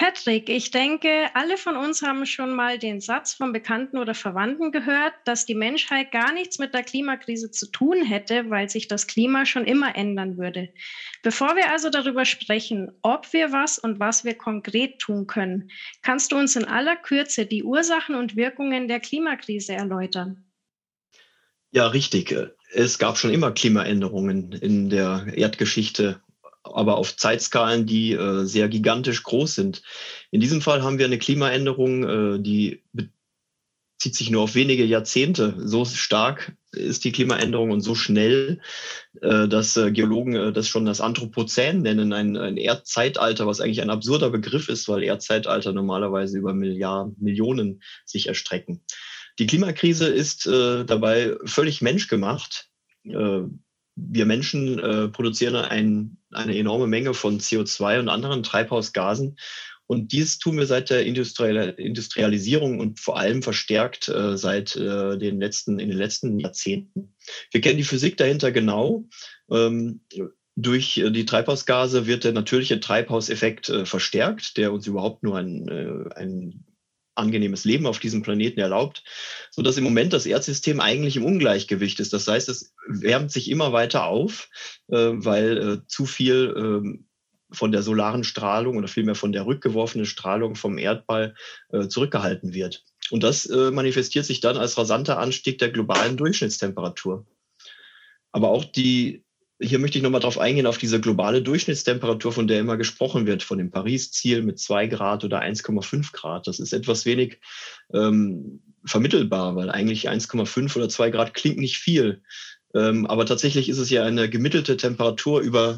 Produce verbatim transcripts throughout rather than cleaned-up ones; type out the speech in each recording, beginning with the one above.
Patrick, ich denke, alle von uns haben schon mal den Satz von Bekannten oder Verwandten gehört, dass die Menschheit gar nichts mit der Klimakrise zu tun hätte, weil sich das Klima schon immer ändern würde. Bevor wir also darüber sprechen, ob wir was und was wir konkret tun können, kannst du uns in aller Kürze die Ursachen und Wirkungen der Klimakrise erläutern? Ja, richtig. Es gab schon immer Klimaänderungen in der Erdgeschichte, aber auf Zeitskalen, die äh, sehr gigantisch groß sind. In diesem Fall haben wir eine Klimaänderung, äh, die bezieht sich nur auf wenige Jahrzehnte. So stark ist die Klimaänderung und so schnell, äh, dass äh, Geologen äh, das schon das Anthropozän nennen, ein, ein Erdzeitalter, was eigentlich ein absurder Begriff ist, weil Erdzeitalter normalerweise über Milliarden, Millionen sich erstrecken. Die Klimakrise ist äh, dabei völlig menschgemacht. Äh, Wir Menschen äh, produzieren ein, eine enorme Menge von C O zwei und anderen Treibhausgasen. Und dies tun wir seit der Industrial- Industrialisierung und vor allem verstärkt äh, seit äh, den letzten, in den letzten Jahrzehnten. Wir kennen die Physik dahinter genau. Ähm, durch die Treibhausgase wird der natürliche Treibhauseffekt äh, verstärkt, der uns überhaupt nur ein, äh, ein angenehmes Leben auf diesem Planeten erlaubt, so dass im Moment das Erdsystem eigentlich im Ungleichgewicht ist. Das heißt, es wärmt sich immer weiter auf, äh, weil äh, zu viel äh, von der solaren Strahlung oder vielmehr von der rückgeworfenen Strahlung vom Erdball äh, zurückgehalten wird. Und das äh, manifestiert sich dann als rasanter Anstieg der globalen Durchschnittstemperatur. Aber auch die Hier möchte ich nochmal drauf eingehen, auf diese globale Durchschnittstemperatur, von der immer gesprochen wird, von dem Paris-Ziel mit zwei Grad oder eins Komma fünf Grad. Das ist etwas wenig ähm, vermittelbar, weil eigentlich eins Komma fünf oder zwei Grad klingt nicht viel. Ähm, aber tatsächlich ist es ja eine gemittelte Temperatur über,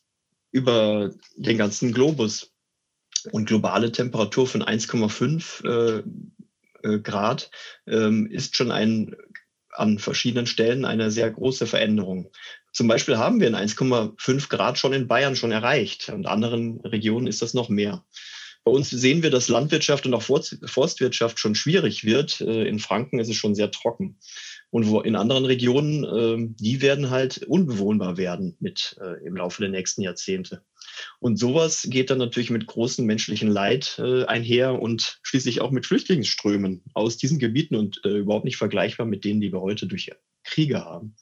über den ganzen Globus. Und globale Temperatur von eins Komma fünf äh, äh, Grad ähm, ist schon ein an verschiedenen Stellen eine sehr große Veränderung. Zum Beispiel haben wir in eins Komma fünf Grad schon in Bayern schon erreicht. Und in anderen Regionen ist das noch mehr. Bei uns sehen wir, dass Landwirtschaft und auch Forstwirtschaft schon schwierig wird. In Franken ist es schon sehr trocken. Und wo in anderen Regionen, die werden halt unbewohnbar werden mit im Laufe der nächsten Jahrzehnte. Und sowas geht dann natürlich mit großem menschlichen Leid einher und schließlich auch mit Flüchtlingsströmen aus diesen Gebieten und überhaupt nicht vergleichbar mit denen, die wir heute durch Kriege haben.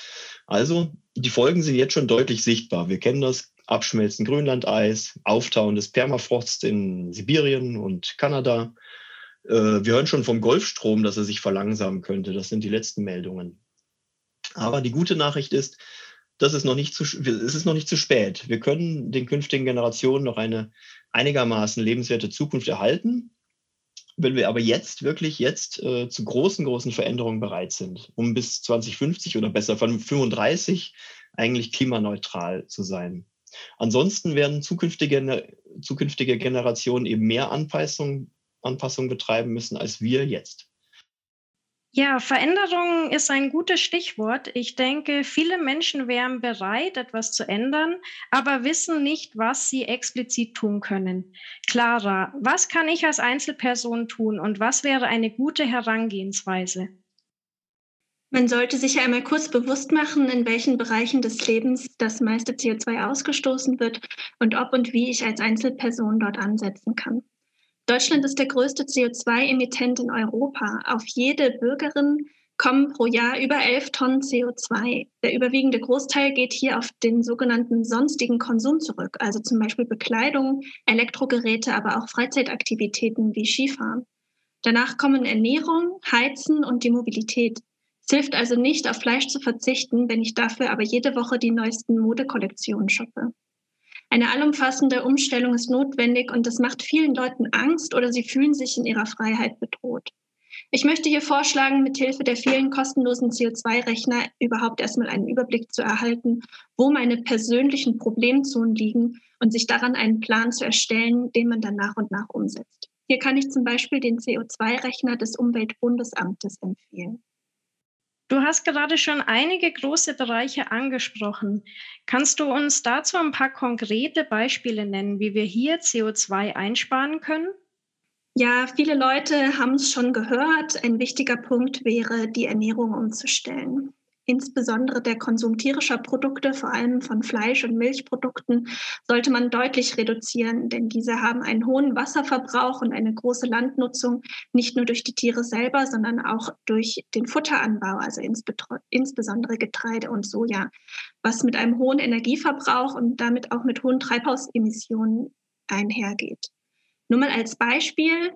Also die Folgen sind jetzt schon deutlich sichtbar. Wir kennen das Abschmelzen Grönlandeis, Auftauen des Permafrosts in Sibirien und Kanada. Wir hören schon vom Golfstrom, dass er sich verlangsamen könnte. Das sind die letzten Meldungen. Aber die gute Nachricht ist, das ist noch nicht zu, es ist noch nicht zu spät. Wir können den künftigen Generationen noch eine einigermaßen lebenswerte Zukunft erhalten, wenn wir aber jetzt, wirklich jetzt äh, zu großen, großen Veränderungen bereit sind, um bis zwanzig fünfzig oder besser von fünfunddreißig eigentlich klimaneutral zu sein. Ansonsten werden zukünftige, zukünftige Generationen eben mehr Anpassung, Anpassung betreiben müssen als wir jetzt. Ja, Veränderung ist ein gutes Stichwort. Ich denke, viele Menschen wären bereit, etwas zu ändern, aber wissen nicht, was sie explizit tun können. Clara, was kann ich als Einzelperson tun und was wäre eine gute Herangehensweise? Man sollte sich ja einmal kurz bewusst machen, in welchen Bereichen des Lebens das meiste C O zwei ausgestoßen wird und ob und wie ich als Einzelperson dort ansetzen kann. Deutschland ist der größte C O zwei Emittent in Europa. Auf jede Bürgerin kommen pro Jahr über elf Tonnen C O zwei. Der überwiegende Großteil geht hier auf den sogenannten sonstigen Konsum zurück, also zum Beispiel Bekleidung, Elektrogeräte, aber auch Freizeitaktivitäten wie Skifahren. Danach kommen Ernährung, Heizen und die Mobilität. Es hilft also nicht, auf Fleisch zu verzichten, wenn ich dafür aber jede Woche die neuesten Modekollektionen shoppe. Eine allumfassende Umstellung ist notwendig und das macht vielen Leuten Angst oder sie fühlen sich in ihrer Freiheit bedroht. Ich möchte hier vorschlagen, mithilfe der vielen kostenlosen C O zwei Rechner überhaupt erstmal einen Überblick zu erhalten, wo meine persönlichen Problemzonen liegen und sich daran einen Plan zu erstellen, den man dann nach und nach umsetzt. Hier kann ich zum Beispiel den C O zwei Rechner des Umweltbundesamtes empfehlen. Du hast gerade schon einige große Bereiche angesprochen. Kannst du uns dazu ein paar konkrete Beispiele nennen, wie wir hier C O zwei einsparen können? Ja, viele Leute haben es schon gehört. Ein wichtiger Punkt wäre, die Ernährung umzustellen. Insbesondere der Konsum tierischer Produkte, vor allem von Fleisch- und Milchprodukten, sollte man deutlich reduzieren, denn diese haben einen hohen Wasserverbrauch und eine große Landnutzung, nicht nur durch die Tiere selber, sondern auch durch den Futteranbau, also insbesondere Getreide und Soja, was mit einem hohen Energieverbrauch und damit auch mit hohen Treibhausemissionen einhergeht. Nur mal als Beispiel: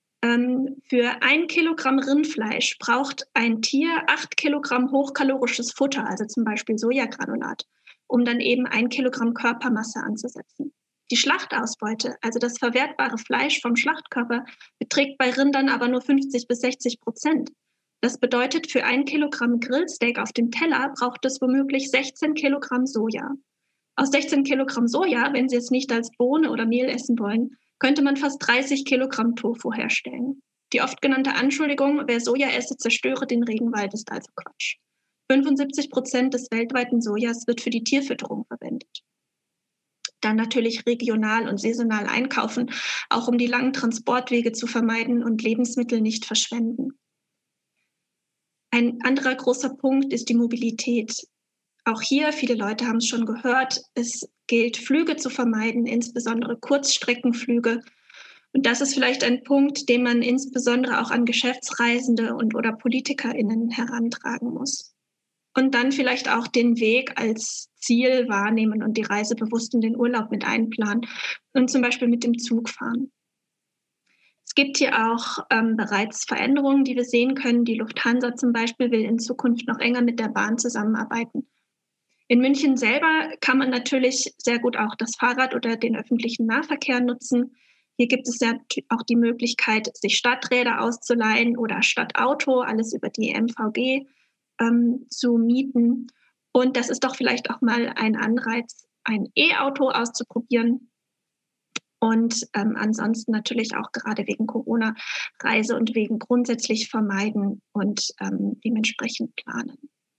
Für ein Kilogramm Rindfleisch braucht ein Tier acht Kilogramm hochkalorisches Futter, also zum Beispiel Sojagranulat, um dann eben ein Kilogramm Körpermasse anzusetzen. Die Schlachtausbeute, also das verwertbare Fleisch vom Schlachtkörper, beträgt bei Rindern aber nur fünfzig bis sechzig Prozent. Das bedeutet, für ein Kilogramm Grillsteak auf dem Teller braucht es womöglich sechzehn Kilogramm Soja. Aus sechzehn Kilogramm Soja, wenn Sie es nicht als Bohne oder Mehl essen wollen, könnte man fast dreißig Kilogramm Tofu herstellen. Die oft genannte Anschuldigung, wer Soja esse, zerstöre den Regenwald, ist also Quatsch. fünfundsiebzig Prozent des weltweiten Sojas wird für die Tierfütterung verwendet. Dann natürlich regional und saisonal einkaufen, auch um die langen Transportwege zu vermeiden und Lebensmittel nicht verschwenden. Ein anderer großer Punkt ist die Mobilität. Auch hier, viele Leute haben es schon gehört, es gilt, Flüge zu vermeiden, insbesondere Kurzstreckenflüge. Und das ist vielleicht ein Punkt, den man insbesondere auch an Geschäftsreisende und oder PolitikerInnen herantragen muss. Und dann vielleicht auch den Weg als Ziel wahrnehmen und die Reise bewusst in den Urlaub mit einplanen und zum Beispiel mit dem Zug fahren. Es gibt hier auch ähm, bereits Veränderungen, die wir sehen können. Die Lufthansa zum Beispiel will in Zukunft noch enger mit der Bahn zusammenarbeiten. In München selber kann man natürlich sehr gut auch das Fahrrad oder den öffentlichen Nahverkehr nutzen. Hier gibt es ja auch die Möglichkeit, sich Stadträder auszuleihen oder Stadtauto, alles über die M V G ähm, zu mieten. Und das ist doch vielleicht auch mal ein Anreiz, ein E-Auto auszuprobieren. Und ähm, ansonsten natürlich auch gerade wegen Corona Reise und wegen grundsätzlich vermeiden und ähm, dementsprechend planen.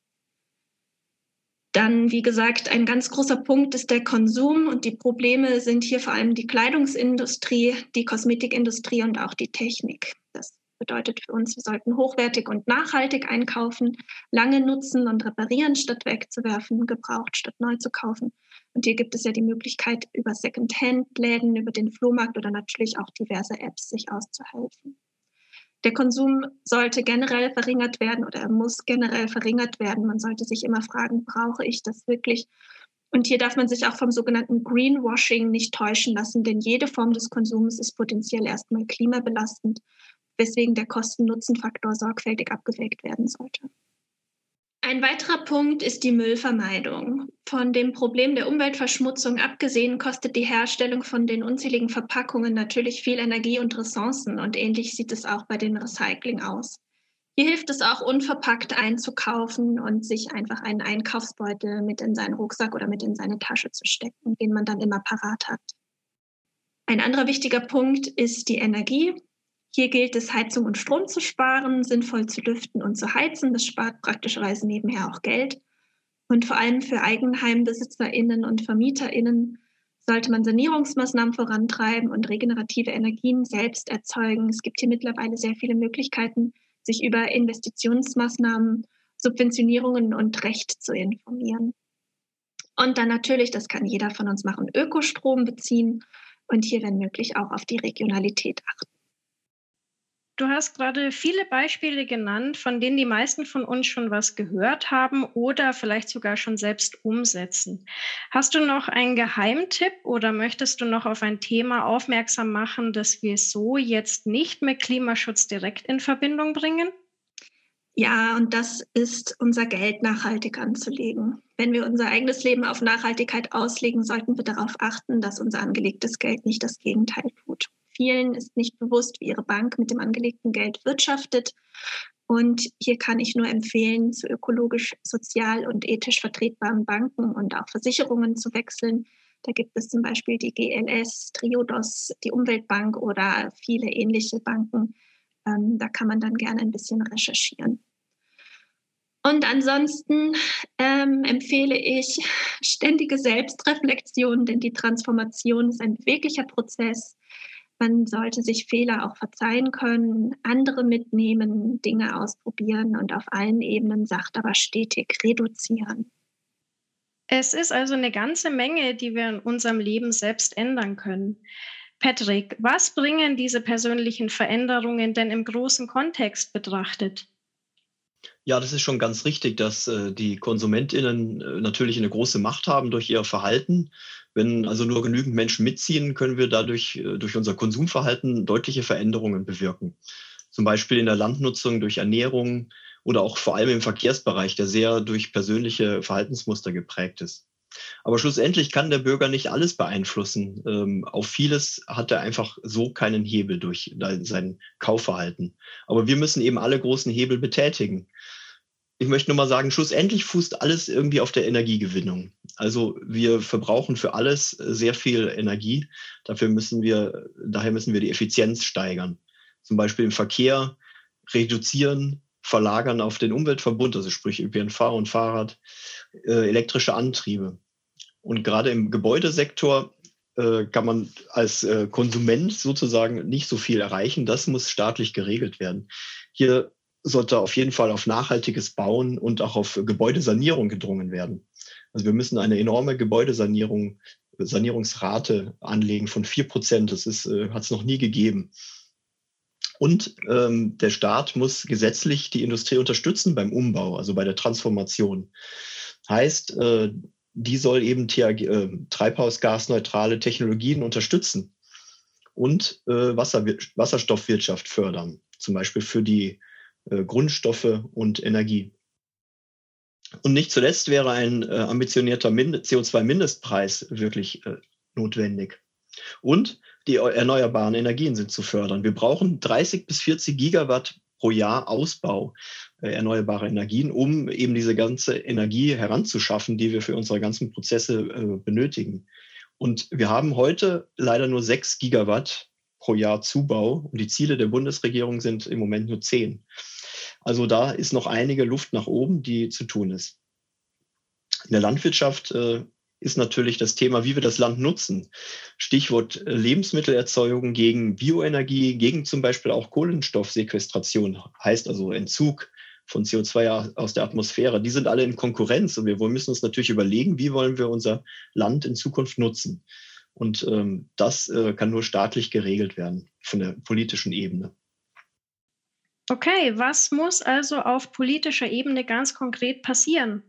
Dann, wie gesagt, ein ganz großer Punkt ist der Konsum und die Probleme sind hier vor allem die Kleidungsindustrie, die Kosmetikindustrie und auch die Technik. Das bedeutet für uns, wir sollten hochwertig und nachhaltig einkaufen, lange nutzen und reparieren, statt wegzuwerfen, gebraucht statt neu zu kaufen. Und hier gibt es ja die Möglichkeit, über Second-Hand-Läden, über den Flohmarkt oder natürlich auch diverse Apps sich auszuhelfen. Der Konsum sollte generell verringert werden oder er muss generell verringert werden. Man sollte sich immer fragen, brauche ich das wirklich? Und hier darf man sich auch vom sogenannten Greenwashing nicht täuschen lassen, denn jede Form des Konsums ist potenziell erstmal klimabelastend, weswegen der Kosten-Nutzen-Faktor sorgfältig abgewägt werden sollte. Ein weiterer Punkt ist die Müllvermeidung. Von dem Problem der Umweltverschmutzung abgesehen, kostet die Herstellung von den unzähligen Verpackungen natürlich viel Energie und Ressourcen und ähnlich sieht es auch bei dem Recycling aus. Hier hilft es auch, unverpackt einzukaufen und sich einfach einen Einkaufsbeutel mit in seinen Rucksack oder mit in seine Tasche zu stecken, den man dann immer parat hat. Ein anderer wichtiger Punkt ist die Energie. Hier gilt es, Heizung und Strom zu sparen, sinnvoll zu lüften und zu heizen. Das spart praktischerweise nebenher auch Geld. Und vor allem für EigenheimbesitzerInnen und VermieterInnen sollte man Sanierungsmaßnahmen vorantreiben und regenerative Energien selbst erzeugen. Es gibt hier mittlerweile sehr viele Möglichkeiten, sich über Investitionsmaßnahmen, Subventionierungen und Recht zu informieren. Und dann natürlich, das kann jeder von uns machen, Ökostrom beziehen und hier, wenn möglich, auch auf die Regionalität achten. Du hast gerade viele Beispiele genannt, von denen die meisten von uns schon was gehört haben oder vielleicht sogar schon selbst umsetzen. Hast du noch einen Geheimtipp oder möchtest du noch auf ein Thema aufmerksam machen, das wir so jetzt nicht mit Klimaschutz direkt in Verbindung bringen? Ja, und das ist, unser Geld nachhaltig anzulegen. Wenn wir unser eigenes Leben auf Nachhaltigkeit auslegen, sollten wir darauf achten, dass unser angelegtes Geld nicht das Gegenteil tut. Vielen ist nicht bewusst, wie ihre Bank mit dem angelegten Geld wirtschaftet. Und hier kann ich nur empfehlen, zu ökologisch, sozial und ethisch vertretbaren Banken und auch Versicherungen zu wechseln. Da gibt es zum Beispiel die G L S, Triodos, die Umweltbank oder viele ähnliche Banken. Ähm, da kann man dann gerne ein bisschen recherchieren. Und ansonsten ähm, empfehle ich ständige Selbstreflexion, denn die Transformation ist ein beweglicher Prozess. Man sollte sich Fehler auch verzeihen können, andere mitnehmen, Dinge ausprobieren und auf allen Ebenen sacht, aber stetig reduzieren. Es ist also eine ganze Menge, die wir in unserem Leben selbst ändern können. Patrick, was bringen diese persönlichen Veränderungen denn im großen Kontext betrachtet? Ja, das ist schon ganz richtig, dass äh, die KonsumentInnen äh, natürlich eine große Macht haben durch ihr Verhalten. Wenn also nur genügend Menschen mitziehen, können wir dadurch äh, durch unser Konsumverhalten deutliche Veränderungen bewirken. Zum Beispiel in der Landnutzung durch Ernährung oder auch vor allem im Verkehrsbereich, der sehr durch persönliche Verhaltensmuster geprägt ist. Aber schlussendlich kann der Bürger nicht alles beeinflussen. Ähm, auf vieles hat er einfach so keinen Hebel durch sein Kaufverhalten. Aber wir müssen eben alle großen Hebel betätigen. Ich möchte nur mal sagen, schlussendlich fußt alles irgendwie auf der Energiegewinnung. Also wir verbrauchen für alles sehr viel Energie. Dafür müssen wir, daher müssen wir die Effizienz steigern. Zum Beispiel im Verkehr reduzieren, verlagern auf den Umweltverbund, also sprich Ö P N V und Fahrrad, äh, elektrische Antriebe. Und gerade im Gebäudesektor äh, kann man als äh, Konsument sozusagen nicht so viel erreichen. Das muss staatlich geregelt werden. Hier sollte auf jeden Fall auf nachhaltiges Bauen und auch auf Gebäudesanierung gedrungen werden. Also wir müssen eine enorme Gebäudesanierung, Sanierungsrate anlegen von vier Prozent. Das ist, äh, hat es noch nie gegeben. Und ähm, der Staat muss gesetzlich die Industrie unterstützen beim Umbau, also bei der Transformation. Heißt, äh, die soll eben T H G, äh, treibhausgasneutrale Technologien unterstützen und äh, Wasser, Wasserstoffwirtschaft fördern, zum Beispiel für die äh, Grundstoffe und Energie. Und nicht zuletzt wäre ein äh, ambitionierter Mind- C O zwei Mindestpreis wirklich äh, notwendig. Und die erneuerbaren Energien sind zu fördern. Wir brauchen dreißig bis vierzig Gigawatt pro Jahr Ausbau äh, erneuerbarer Energien, um eben diese ganze Energie heranzuschaffen, die wir für unsere ganzen Prozesse äh, benötigen. Und wir haben heute leider nur sechs Gigawatt pro Jahr Zubau und die Ziele der Bundesregierung sind im Moment nur zehn. Also da ist noch einige Luft nach oben, die zu tun ist. In der Landwirtschaft äh, ist natürlich das Thema, wie wir das Land nutzen. Stichwort Lebensmittelerzeugung gegen Bioenergie, gegen zum Beispiel auch Kohlenstoffsequestration, heißt also Entzug von C O zwei aus der Atmosphäre. Die sind alle in Konkurrenz und wir müssen uns natürlich überlegen, wie wollen wir unser Land in Zukunft nutzen. Und ähm, das äh, kann nur staatlich geregelt werden von der politischen Ebene. Okay, was muss also auf politischer Ebene ganz konkret passieren?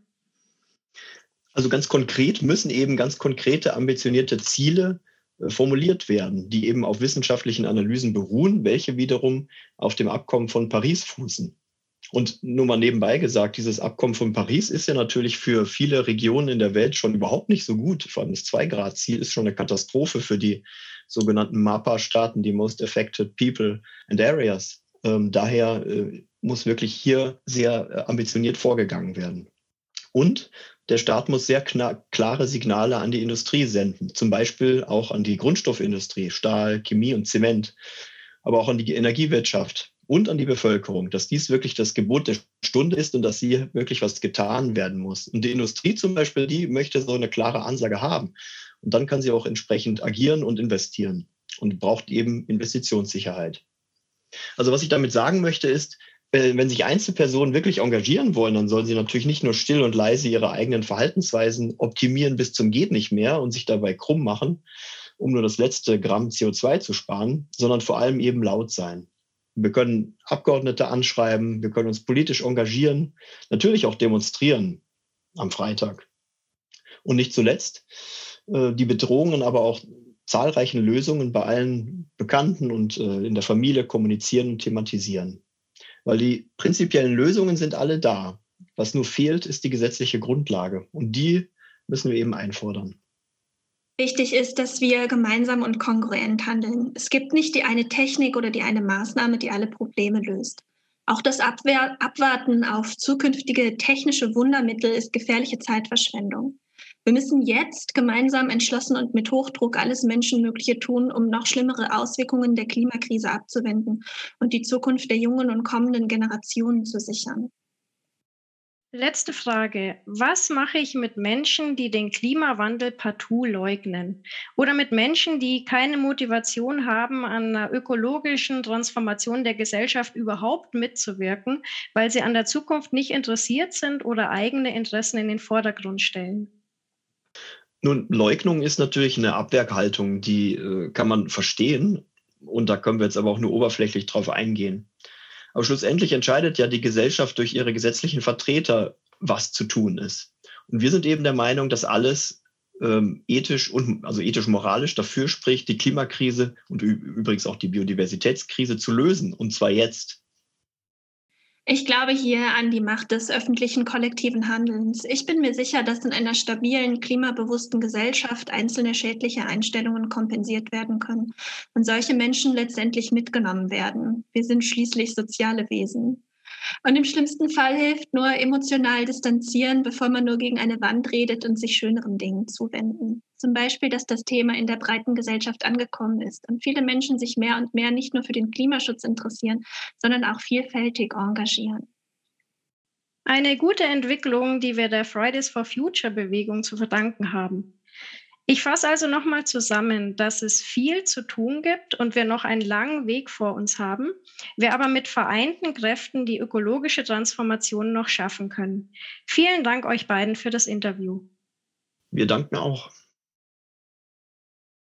Also ganz konkret müssen eben ganz konkrete, ambitionierte Ziele äh, formuliert werden, die eben auf wissenschaftlichen Analysen beruhen, welche wiederum auf dem Abkommen von Paris fußen. Und nur mal nebenbei gesagt, dieses Abkommen von Paris ist ja natürlich für viele Regionen in der Welt schon überhaupt nicht so gut. Vor allem das Zwei-Grad-Ziel ist schon eine Katastrophe für die sogenannten M A P A-Staaten, die Most Affected People and Areas. Ähm, daher äh, muss wirklich hier sehr äh, ambitioniert vorgegangen werden. Und der Staat muss sehr kna- klare Signale an die Industrie senden, zum Beispiel auch an die Grundstoffindustrie, Stahl, Chemie und Zement, aber auch an die Energiewirtschaft und an die Bevölkerung, dass dies wirklich das Gebot der Stunde ist und dass hier wirklich was getan werden muss. Und die Industrie zum Beispiel, die möchte so eine klare Ansage haben. Und dann kann sie auch entsprechend agieren und investieren und braucht eben Investitionssicherheit. Also was ich damit sagen möchte ist, wenn sich Einzelpersonen wirklich engagieren wollen, dann sollen sie natürlich nicht nur still und leise ihre eigenen Verhaltensweisen optimieren bis zum geht nicht mehr und sich dabei krumm machen, um nur das letzte Gramm C O zwei zu sparen, sondern vor allem eben laut sein. Wir können Abgeordnete anschreiben, wir können uns politisch engagieren, natürlich auch demonstrieren am Freitag. Und nicht zuletzt äh, die Bedrohungen, aber auch zahlreichen Lösungen bei allen Bekannten und äh, in der Familie kommunizieren und thematisieren. Weil die prinzipiellen Lösungen sind alle da. Was nur fehlt, ist die gesetzliche Grundlage. Und die müssen wir eben einfordern. Wichtig ist, dass wir gemeinsam und kongruent handeln. Es gibt nicht die eine Technik oder die eine Maßnahme, die alle Probleme löst. Auch das Abwehr- Abwarten auf zukünftige technische Wundermittel ist gefährliche Zeitverschwendung. Wir müssen jetzt gemeinsam entschlossen und mit Hochdruck alles Menschenmögliche tun, um noch schlimmere Auswirkungen der Klimakrise abzuwenden und die Zukunft der jungen und kommenden Generationen zu sichern. Letzte Frage. Was mache ich mit Menschen, die den Klimawandel partout leugnen? Oder mit Menschen, die keine Motivation haben, an einer ökologischen Transformation der Gesellschaft überhaupt mitzuwirken, weil sie an der Zukunft nicht interessiert sind oder eigene Interessen in den Vordergrund stellen? Nun, Leugnung ist natürlich eine Abwehrhaltung, die äh, kann man verstehen. Und da können wir jetzt aber auch nur oberflächlich drauf eingehen. Aber schlussendlich entscheidet ja die Gesellschaft durch ihre gesetzlichen Vertreter, was zu tun ist. Und wir sind eben der Meinung, dass alles ähm, ethisch und also ethisch-moralisch dafür spricht, die Klimakrise und ü- übrigens auch die Biodiversitätskrise zu lösen. Und zwar jetzt. Ich glaube hier an die Macht des öffentlichen kollektiven Handelns. Ich bin mir sicher, dass in einer stabilen, klimabewussten Gesellschaft einzelne schädliche Einstellungen kompensiert werden können und solche Menschen letztendlich mitgenommen werden. Wir sind schließlich soziale Wesen. Und im schlimmsten Fall hilft nur emotional distanzieren, bevor man nur gegen eine Wand redet und sich schöneren Dingen zuwenden. Zum Beispiel, dass das Thema in der breiten Gesellschaft angekommen ist und viele Menschen sich mehr und mehr nicht nur für den Klimaschutz interessieren, sondern auch vielfältig engagieren. Eine gute Entwicklung, die wir der Fridays for Future Bewegung zu verdanken haben. Ich fasse also nochmal zusammen, dass es viel zu tun gibt und wir noch einen langen Weg vor uns haben, wir aber mit vereinten Kräften die ökologische Transformation noch schaffen können. Vielen Dank euch beiden für das Interview. Wir danken auch.